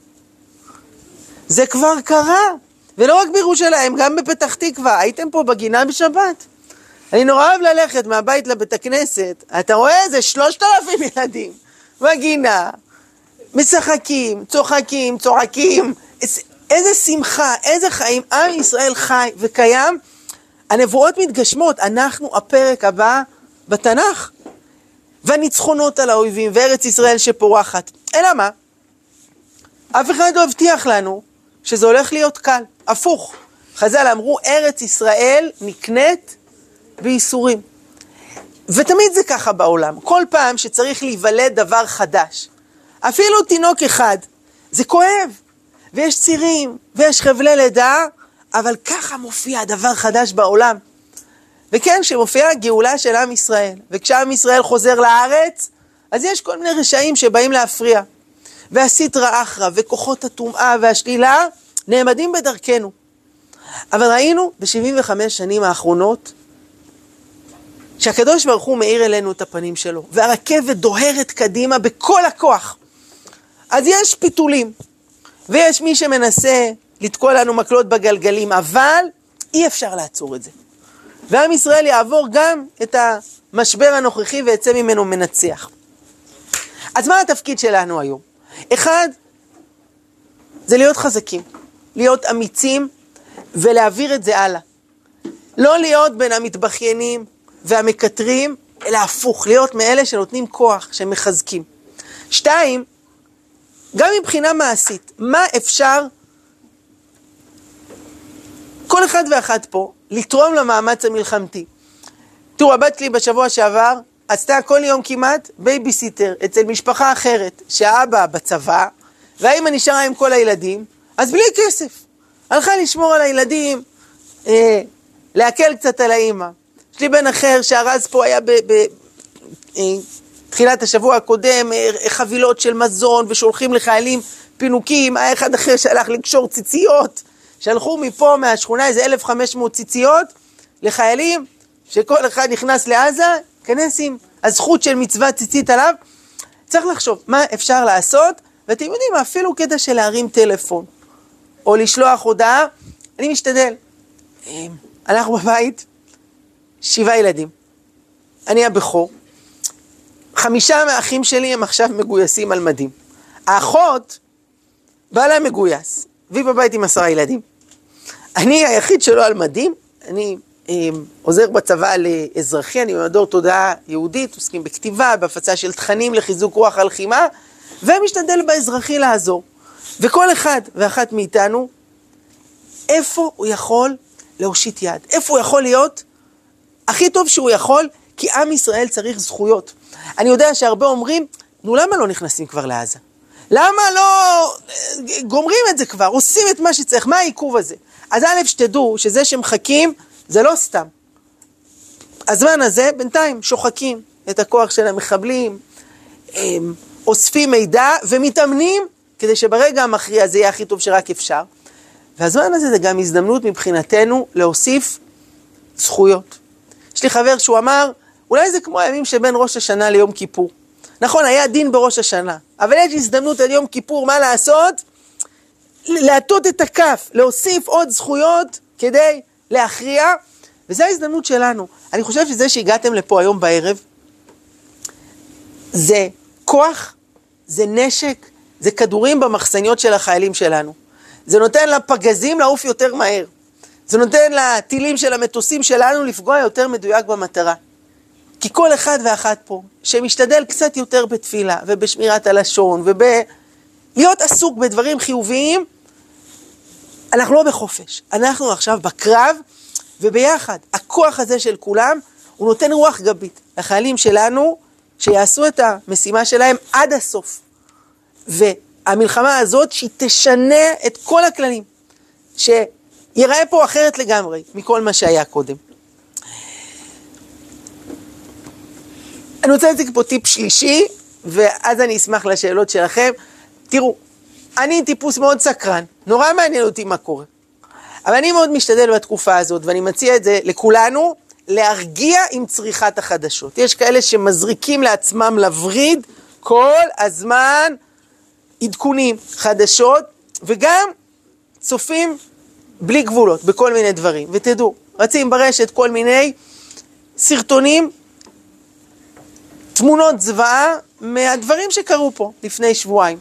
זה כבר קרה. ולא רק בירושלים, גם בפתח תקווה. הייתם פה בגינה בשבת? אני נורא אוהב ללכת מהבית לבית הכנסת. אתה רואה? זה 3,000 ילדים. בגינה. משחקים, צוחקים, צועקים. איזה שמחה, איזה חיים. עם ישראל חי וקיים. הנבואות מתגשמות. אנחנו הפרק הבא בתנ"ך. והניצחונות על האויבים, וארץ ישראל שפורחת. אלא מה? אף אחד לא הבטיח לנו שזה הולך להיות קל. הפוך. חז"ל אמרו, ארץ ישראל נקנית בייסורים. ותמיד זה ככה בעולם. כל פעם שצריך להיוולד דבר חדש, אפילו תינוק אחד, זה כואב. ויש צירים, ויש חבלי לידה, אבל ככה מופיע דבר חדש בעולם. וכן, כשמופיעה הגאולה של עם ישראל, וכשעם ישראל חוזר לארץ, אז יש כל מיני רשעים שבאים להפריע. והסטרא אחרא, וכוחות הטומאה והשלילה, נעמדים בדרכנו. אבל ראינו ב-75 שנים האחרונות, שהקדוש ברוך הוא מאיר אלינו את הפנים שלו, והרכבת דוהרת קדימה בכל הכוח. אז יש פיתולים, ויש מי שמנסה לתקוע לנו מקלות בגלגלים, אבל אי אפשר לעצור את זה. ועם ישראל יעבור גם את המשבר הנוכחי ויצא ממנו מנצח. אז מה התפקיד שלנו היום? אחד, זה להיות חזקים, להיות אמיצים ולהעביר את זה הלאה. לא להיות בין המתבחיינים והמקטרים, אלא הפוך, להיות מאלה שנותנים כוח, שמחזקים. 2, גם מבחינה מעשית, מה אפשר כל אחד ואחת פה לתרום למאמץ המלחמתי? תראו, הבת שלי בשבוע שעבר עשתה כל יום כמעט בייביסיטר אצל משפחה אחרת, שהאבא בצבא, והאמא נשארה עם כל הילדים, אז בלי כסף. הלכה לשמור על הילדים, להקל קצת על האמא. יש לי בן אחר שהרז פה היה תחילת השבוע הקודם, חבילות של מזון ושולחים לחיילים פינוקים, היה אחד אחר שהלך לקשור ציציות, שלחו מפה מהשכונה איזה 1,500 ציציות לחיילים, שכל אחד נכנס לעזה, כנס עם הזכות של מצוות ציצית עליו. צריך לחשוב מה אפשר לעשות, ואתם יודעים, אפילו כדי להרים טלפון, או לשלוח הודעה, אני משתדל. אנחנו בבית, 7 ילדים. אני הבכור. 5 מהאחים שלי הם עכשיו מגויסים על מדים. האחות, בעלה מגויס, והיא בבית עם 10 ילדים. אני היחיד שלא על מדים, אני עוזר בצבא לאזרחי, אני במדור תודעה יהודית, עוסקים בכתיבה, בהפצה של תכנים לחיזוק רוח הלחימה, ומשתדל באזרחי לעזור. וכל אחד ואחת מאיתנו, איפה הוא יכול להושיט יד? איפה הוא יכול להיות הכי טוב שהוא יכול? כי עם ישראל צריך זכויות. אני יודע שהרבה אומרים, נו למה לא נכנסים כבר לעזה? למה לא גומרים את זה כבר? עושים את מה שצריך, מה העיכוב הזה? אז א' שתדעו שזה שמחכים, זה לא סתם. הזמן הזה בינתיים שוחקים את הכוח של המחבלים, אוספים מידע ומתאמנים כדי שברגע המכריע זה יהיה הכי טוב שרק אפשר. והזמן הזה זה גם הזדמנות מבחינתנו להוסיף זכויות. יש לי חבר שהוא אמר, אולי זה כמו הימים שבין ראש השנה ליום כיפור. נכון, היה דין בראש השנה, אבל יש הזדמנות על יום כיפור, מה לעשות? להטות את הכף, להוסיף עוד זכויות כדי להכריע, וזו ההזדמנות שלנו. אני חושב שזה שהגעתם לפה היום בערב, זה כוח, זה נשק, זה כדורים במחסניות של החיילים שלנו. זה נותן לפגזים לעוף יותר מהר. זה נותן לטילים של המטוסים שלנו לפגוע יותר מדויק במטרה. כי כל אחד ואחת פה, שמשתדל קצת יותר בתפילה, ובשמירת הלשון, ובלהיות עסוק בדברים חיוביים, אנחנו לא בחופש. אנחנו עכשיו בקרב, וביחד, הכוח הזה של כולם, הוא נותן רוח גבית לחיילים שלנו, שיעשו את המשימה שלהם עד הסוף. והמלחמה הזאת, שהיא תשנה את כל הכללים, שיראה פה אחרת לגמרי, מכל מה שהיה קודם. אני רוצה להציג פה טיפ שלישי, ואז אני אשמח לשאלות שלכם. תראו, אני טיפוס מאוד סקרן, נורא מעניין אותי מה קורה. אבל אני מאוד משתדל בתקופה הזאת, ואני מציע את זה לכולנו, להרגיע עם צריכת החדשות. יש כאלה שמזריקים לעצמם לבריד כל הזמן עדכונים, חדשות, וגם צופים בלי גבולות בכל מיני דברים. ותדעו, רצים ברשת כל מיני סרטונים, תמונות זוועה מהדברים שקרו פה לפני שבועיים.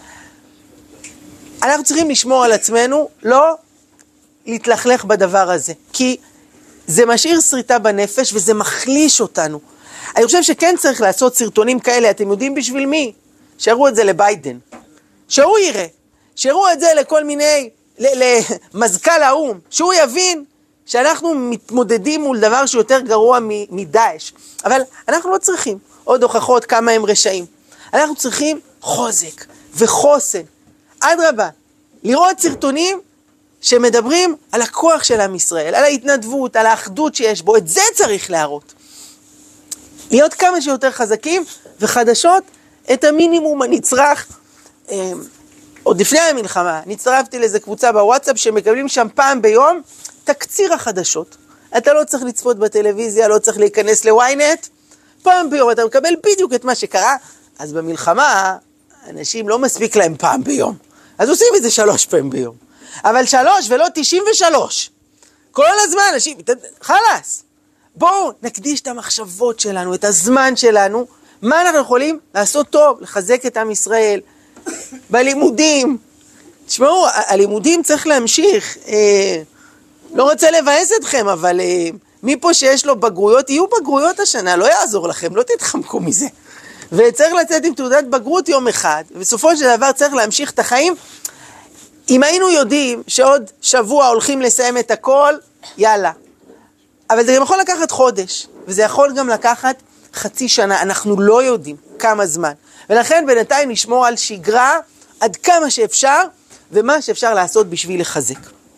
אנחנו צריכים לשמור על עצמנו, לא להתלכלך בדבר הזה, כי זה משאיר שריטה בנפש וזה מחליש אותנו. אני חושב שכן צריך לעשות סרטונים כאלה, אתם יודעים בשביל מי? שיראו את זה לביידן, שהוא יראה, שיראו את זה לכל מיני, למזכ"ל האו"ם, שהוא יבין שאנחנו מתמודדים מול דבר שיותר גרוע מדאעש. אבל אנחנו לא צריכים עוד הוכחות כמה הם רשעים. אנחנו צריכים חוזק וחוסן. אדרבה, לראות סרטונים שמדברים על הכוח של עם ישראל, על ההתנדבות, על האחדות שיש בו, את זה צריך להראות. להיות כמה שיותר חזקים וחדשות, את המינימום הנצרך. עוד לפני המלחמה, נצטרפתי לאיזה קבוצה בוואטסאפ שמקבלים שם פעם ביום תקציר החדשות. אתה לא צריך לצפות בטלוויזיה, לא צריך להיכנס לוויינט, פעם ביום אתה מקבל בדיוק את מה שקרה. אז במלחמה, אנשים לא מספיק להם פעם ביום. אז עושים את זה 3 פעמים ביום. אבל 3 ולא 93. כל הזמן אנשים, חלס. בואו נקדיש את המחשבות שלנו, את הזמן שלנו, מה אנחנו יכולים לעשות טוב, לחזק את עם ישראל, בלימודים. תשמעו, הלימודים צריך להמשיך, לא רוצה לבאס אתכם, אבל מפה שיש לו בגרויות, יהיו בגרויות השנה, לא יעזור לכם, לא תתחמקו מזה. וצריך לצאת עם תעודת בגרות יום אחד, ובסופו של דבר צריך להמשיך את החיים. אם היינו יודעים שעוד שבוע הולכים לסיים את הכל, יאללה. אבל זה גם יכול לקחת חודש, וזה יכול גם לקחת חצי שנה, אנחנו לא יודעים כמה זמן. ולכן בינתיים נשמור על שגרה עד כמה שאפשר, ומה שאפשר לעשות בשביל לחזק.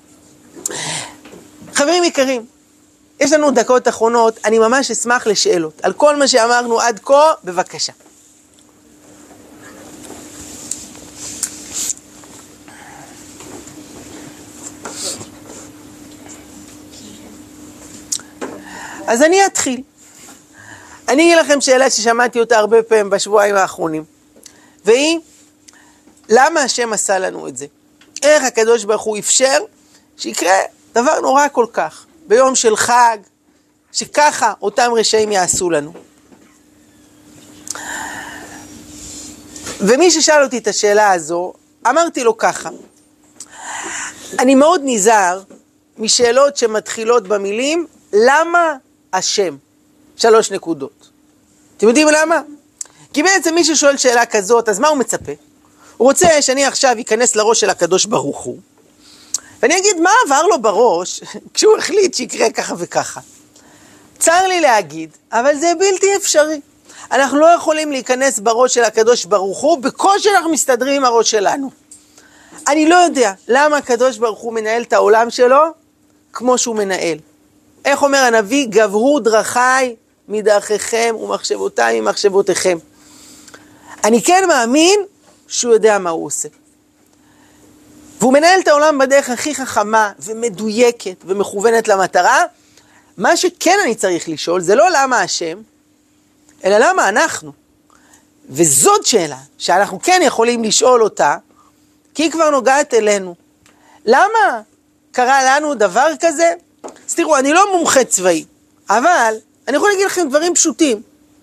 חברים יקרים, יש לנו דקות אחרונות, אני ממש אשמח לשאלות. על כל מה שאמרנו עד כה, בבקשה. אז אני אתחיל. אני אגיד לכם שאלה ששמעתי אותה הרבה פעמים בשבועיים האחרונים. והיא, למה השם עשה לנו את זה? איך הקדוש ברוך הוא אפשר שיקרה דבר נורא כל כך, ביום של חג, שככה אותם רשעים יעשו לנו. ומי ששאל אותי את השאלה הזו, אמרתי לו ככה, אני מאוד נזהר משאלות שמתחילות במילים, למה השם? 3 נקודות. אתם יודעים למה? כי בעצם מי ששואל שאלה כזאת, אז מה הוא מצפה? הוא רוצה שאני עכשיו אכנס לראש של הקדוש ברוך הוא, ואני אגיד מה עבר לו בראש כשהוא החליט שיקרה ככה וככה. צר לי להגיד, אבל זה בלתי אפשרי. אנחנו לא יכולים להיכנס בראש של הקדוש ברוך הוא, בקושי אנחנו מסתדרים עם הראש שלנו. אני לא יודע למה הקדוש ברוך הוא מנהל את העולם שלו כמו שהוא מנהל. איך אומר הנביא? גברו דרכי מדרכיכם ומחשבותיי ממחשבותיכם. אני כן מאמין שהוא יודע מה הוא עושה. והוא מנהל את העולם בדרך הכי חכמה ומדויקת ומכוונת למטרה. מה שכן אני צריך לשאול זה לא למה השם, אלא למה אנחנו. וזאת שאלה שאנחנו כן יכולים לשאול אותה, כי היא כבר נוגעת אלינו. למה קרה לנו דבר כזה? אז תראו, אני לא מומחה צבאי, אבל אני יכול להגיד לכם דברים פשוטים.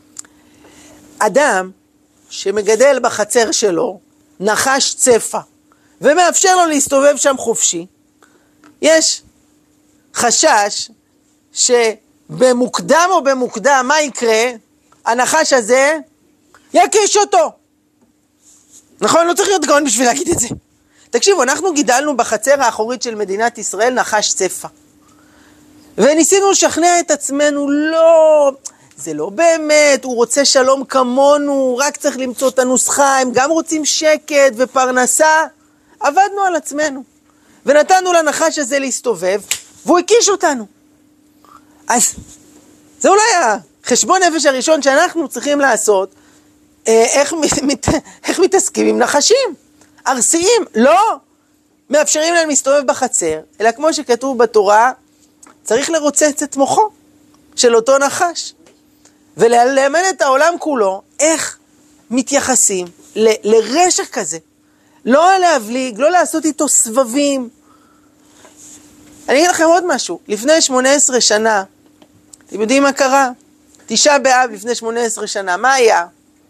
אדם שמגדל בחצר שלו נחש צפה, ומאפשר לו להסתובב שם חופשי, יש חשש שבמוקדם או במוקדם, מה יקרה? הנחש הזה יקיש אותו. נכון? לא צריך להיות גאון בשביל להגיד את זה. תקשיבו, אנחנו גידלנו בחצר האחורית של מדינת ישראל נחש צפה. וניסינו לשכנע את עצמנו, לא, זה לא באמת, הוא רוצה שלום כמונו, רק צריך למצוא את הנוסחה, הם גם רוצים שקט ופרנסה. עבדנו על עצמנו, ונתנו לנחש הזה להסתובב, והוא הקיש אותנו. אז זה אולי החשבון נפש הראשון שאנחנו צריכים לעשות, איך מתעסקים עם נחשים, ארסיים, לא מאפשרים להם להסתובב בחצר, אלא כמו שכתוב בתורה, צריך לרוצץ את מוחו של אותו נחש, וללמד את העולם כולו, איך מתייחסים לרשע כזה, לא להבליג, לא לעשות איתו סבבים. אני אגיד לכם עוד משהו, לפני 18 שנה, אתם יודעים מה קרה? 9 באב לפני 18 שנה, מה היה?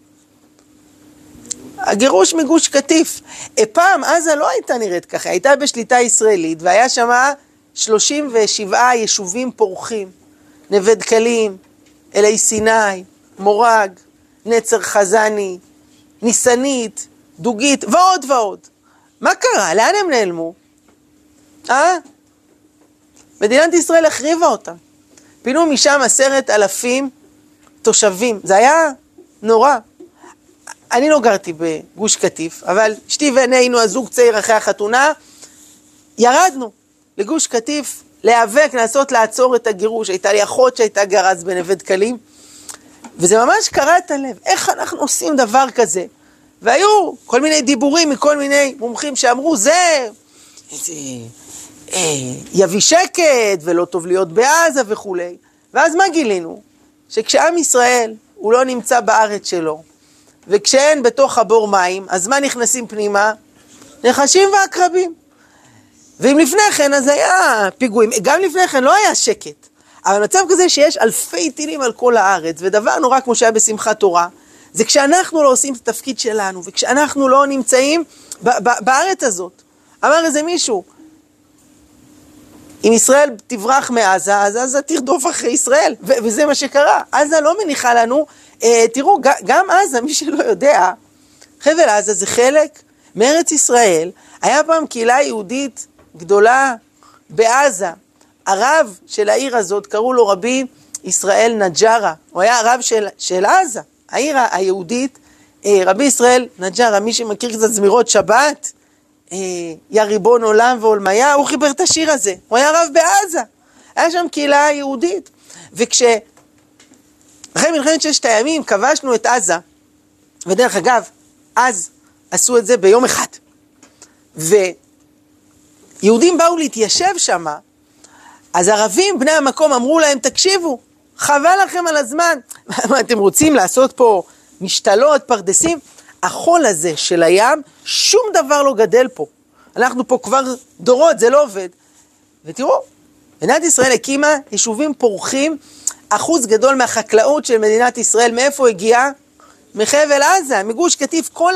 הגירוש מגוש קטיף. פעם עזה לא הייתה נראית ככה, הייתה בשליטה ישראלית, והיה שם 37 יישובים פורחים, נווה דקלים, אלי סיני, מורג, נצר חזני, ניסנית, דוגית, ועוד ועוד. מה קרה? לאן הם נעלמו? מדינת ישראל החריבה אותם. פינו משם 10,000 תושבים. זה היה נורא. אני לא גרתי בגוש קטיף, אבל אשתי ואני היינו הזוג צעיר אחרי החתונה, ירדנו לגוש קטיף, להיאבק, לנסות לעצור את הגירוש. הייתה לי אחות שהייתה גרז בנווה דקלים, וזה ממש קרע את הלב. איך אנחנו עושים דבר כזה? והיו כל מיני דיבורים מכל מיני מומחים שאמרו, זה יביא שקט ולא טוב להיות בעזה וכו'. ואז מה גילינו? שכשעם ישראל הוא לא נמצא בארץ שלו, וכשאין בתוך הבור מים, אז מה נכנסים פנימה? נחשים ועקרבים. ואם לפני כן אז היה פיגועים, גם לפני כן לא היה שקט. אבל מצב כזה שיש אלפי טילים על כל הארץ, ודבר נורא כמו שהיה בשמחת תורה, זה כשאנחנו לא עושים את התפקיד שלנו, וכשאנחנו לא נמצאים בארץ הזאת. אמר איזה מישהו, אם ישראל תברח מעזה, אז עזה תרדוף אחרי ישראל, וזה מה שקרה. עזה לא מניחה לנו, תראו, גם עזה, מי שלא יודע, חבל עזה זה חלק מארץ ישראל, היה פעם קהילה יהודית גדולה בעזה, הרב של העיר הזאת, קראו לו רבי ישראל נג'רה, הוא היה הרב של עזה, העיר היהודית, רבי ישראל נג'רה, מי שמכיר קצת זמירות שבת, יא ריבון עולם ועולמיה, הוא חיבר את השיר הזה, הוא היה רב בעזה, היה שם קהילה יהודית, אחרי מלחמת ששת הימים כבשנו את עזה, ודרך אגב, אז עשו את זה ביום אחד, ויהודים באו להתיישב שם, אז ערבים בני המקום אמרו להם, תקשיבו, חבל לכם על הזמן, מה אתם רוצים לעשות פה משתלות, פרדסים? החול הזה של הים, שום דבר לא גדל פה. אנחנו פה כבר דורות, זה לא עובד. ותראו, מדינת ישראל הקימה יישובים פורחים, אחוז גדול מהחקלאות של מדינת ישראל, מאיפה הגיעה? מחבל עזה, מגוש קטיף, כל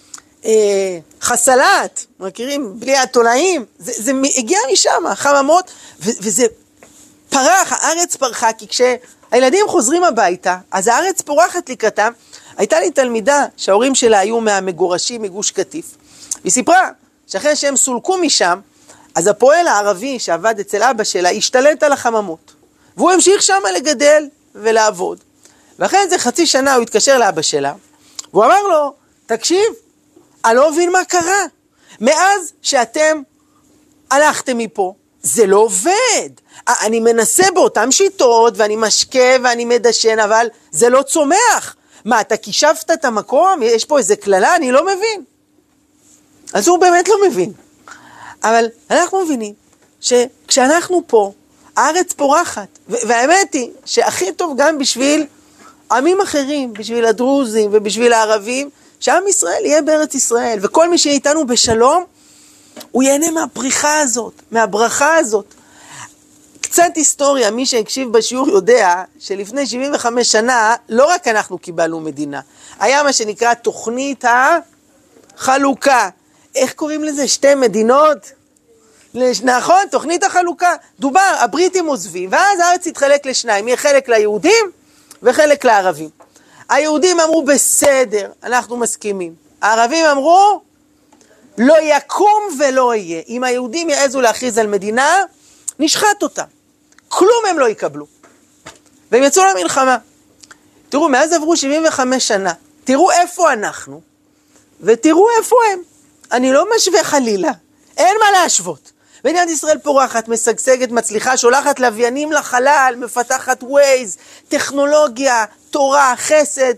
החסלת, מכירים? בלי התולעים, זה הגיע משם, חממות, וזה פרח, הארץ פרחה, כי כשהילדים חוזרים הביתה, אז הארץ פורחת לקראתם. הייתה לי תלמידה שההורים שלה היו מהמגורשים מגוש קטיף, היא סיפרה שאחרי שהם סולקו משם, אז הפועל הערבי שעבד אצל אבא שלה השתלט על החממות, והוא המשיך שם לגדל ולעבוד. ואחרי איזה חצי שנה הוא התקשר לאבא שלה, והוא אמר לו, תקשיב, אני לא מבין מה קרה. מאז שאתם הלכתם מפה, זה לא עובד. אני מנסה באותם שיטות, ואני משקה ואני מדשן, אבל זה לא צומח. מה, אתה קישפת את המקום? יש פה איזה כללה? אני לא מבין. אז הוא באמת לא מבין. אבל אנחנו מבינים שכשאנחנו פה, הארץ פורחת. והאמת היא שהכי טוב גם בשביל עמים אחרים, בשביל הדרוזים ובשביל הערבים, שעם ישראל יהיה בארץ ישראל. וכל מי שאיתנו בשלום, הוא ייהנה מהפריחה הזאת, מהברכה הזאת. קצת היסטוריה, מי שהקשיב בשיעור יודע שלפני 75 שנה, לא רק אנחנו קיבלנו מדינה. היה מה שנקרא תוכנית החלוקה. איך קוראים לזה? שתי מדינות? נכון, תוכנית החלוקה. דובר, הבריטים עוזבים, ואז הארץ התחלק לשניים. יהיה חלק ליהודים וחלק לערבים. היהודים אמרו בסדר, אנחנו מסכימים. הערבים אמרו, לא יקום ולא יהיה. אם היהודים יעזו להכריז על מדינה, נשחט אותם. כלום הם לא יקבלו. והם יצאו למלחמה. תראו, מאז עברו 75 שנה. תראו איפה אנחנו, ותראו איפה הם. אני לא משווה חלילה. אין מה להשוות. מדינת ישראל פורחת, משגשגת, מצליחה, שולחת לוויינים לחלל, מפתחת ווייז, טכנולוגיה, תורה, חסד.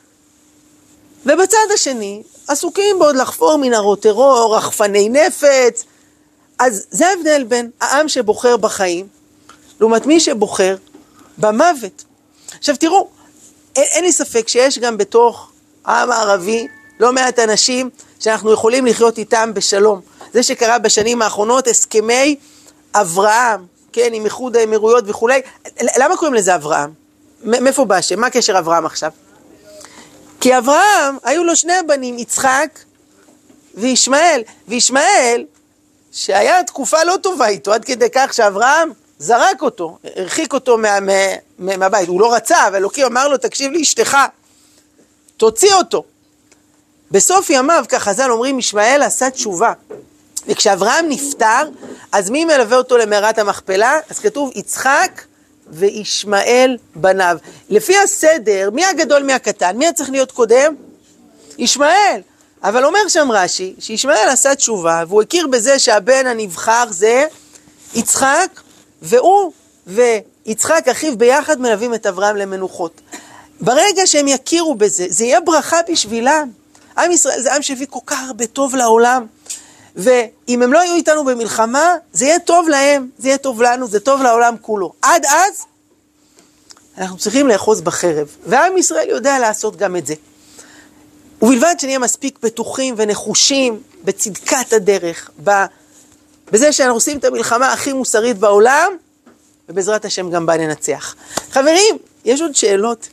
ובצד השני, עסוקים בעוד לחפור מנהרות טרור, רחפני נפץ. אז זה ההבדל בין העם שבוחר בחיים, לעומת מי שבוחר במוות. עכשיו תראו, אין לי ספק שיש גם בתוך העם הערבי לא מעט אנשים שאנחנו יכולים לחיות איתם בשלום. זה שקרה בשנים האחרונות, הסכמי אברהם, כן, עם איחוד האמירויות וכו'. למה קוראים לזה אברהם? מאיפה בא השם? מה הקשר אברהם עכשיו? כי אברהם, היו לו שני בנים, יצחק וישמעאל. וישמעאל, שהיה תקופה לא טובה איתו, עד כדי כך שאברהם זרק אותו, הרחיק אותו מהבית. הוא לא רצה, אבל אלוקים אמר לו, תקשיב לי אשתך, תוציא אותו. בסוף ימיו, כך חז"ל אומרים, ישמעאל עשה תשובה. וכשאברהם נפטר, אז מי מלווה אותו למערת המכפלה? אז כתוב יצחק וישמעאל בניו. לפי הסדר, מי הגדול מי הקטן? מי צריך להיות קודם? ישמעאל. אבל אומר שם רש"י, שישמעאל עשה תשובה, והוא הכיר בזה שהבן הנבחר זה יצחק, והוא ויצחק אחיו ביחד מלווים את אברהם למנוחות. ברגע שהם יכירו בזה, זה יהיה ברכה בשבילם. עם ישראל זה עם שהביא כל כך הרבה טוב לעולם, ואם הם לא יהיו איתנו במלחמה, זה יהיה טוב להם, זה יהיה טוב לנו, זה טוב לעולם כולו. עד אז, אנחנו צריכים לאחוז בחרב, ועם ישראל יודע לעשות גם את זה. ובלבד שנהיה מספיק בטוחים ונחושים בצדקת הדרך, בזה שאנחנו עושים את המלחמה הכי מוסרית בעולם, ובעזרת השם גם בה ננצח. חברים, יש עוד שאלות?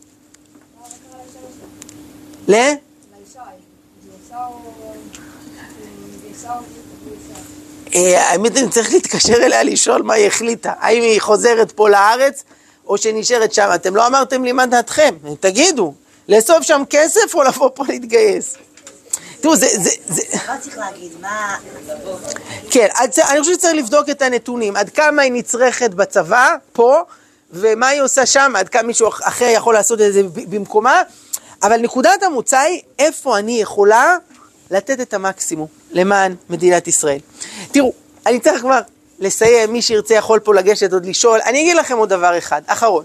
האמת, אני צריך להתקשר אליה לשאול מה היא החליטה. האם היא חוזרת פה לארץ או שנשארת שם? אתם לא אמרתם לי מה דעתכם. תגידו, לאסוף שם כסף או לבוא פה להתגייס? תראו, זה... מה צריך להגיד? מה... כן, אני חושב שצריך לבדוק את הנתונים. עד כמה היא נצרכת בצבא, פה, ומה היא עושה שם, עד כמה מישהו אחר יכול לעשות את זה במקומה. אבל נקודת המוצא היא איפה אני יכולה לתת את המקסימום למען מדינת ישראל. תראו, אני צריך כבר לסיים, מי שירצה יכול פה לגשת עוד לשאול. אני אגיד לכם עוד דבר אחד, אחרון.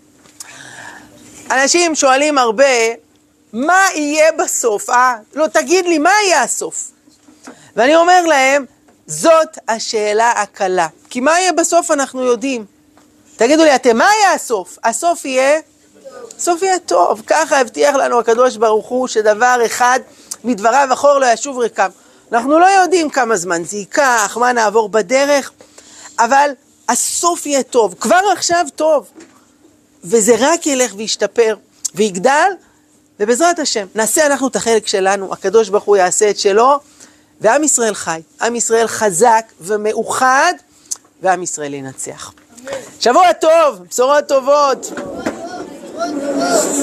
אנשים שואלים הרבה, מה יהיה בסוף? לא, תגיד לי, מה יהיה הסוף? ואני אומר להם, זאת השאלה הקלה. כי מה יהיה בסוף אנחנו יודעים. תגידו לי, אתם, מה יהיה הסוף? הסוף יהיה? הסוף יהיה טוב. ככה הבטיח לנו הקדוש ברוך הוא שדבר אחד מדבריו אחור לא ישוב ריקם. אנחנו לא יודעים כמה זמן זה ייקח, מה נעבור בדרך, אבל הסוף יהיה טוב. כבר עכשיו טוב. וזה רק ילך וישתפר ויגדל, ובעזרת השם, נעשה אנחנו את החלק שלנו, הקדוש ברוך הוא יעשה את שלו, ועם ישראל חי, עם ישראל חזק ומאוחד, ועם ישראל ינצח. שבוע טוב, בשורות טובות.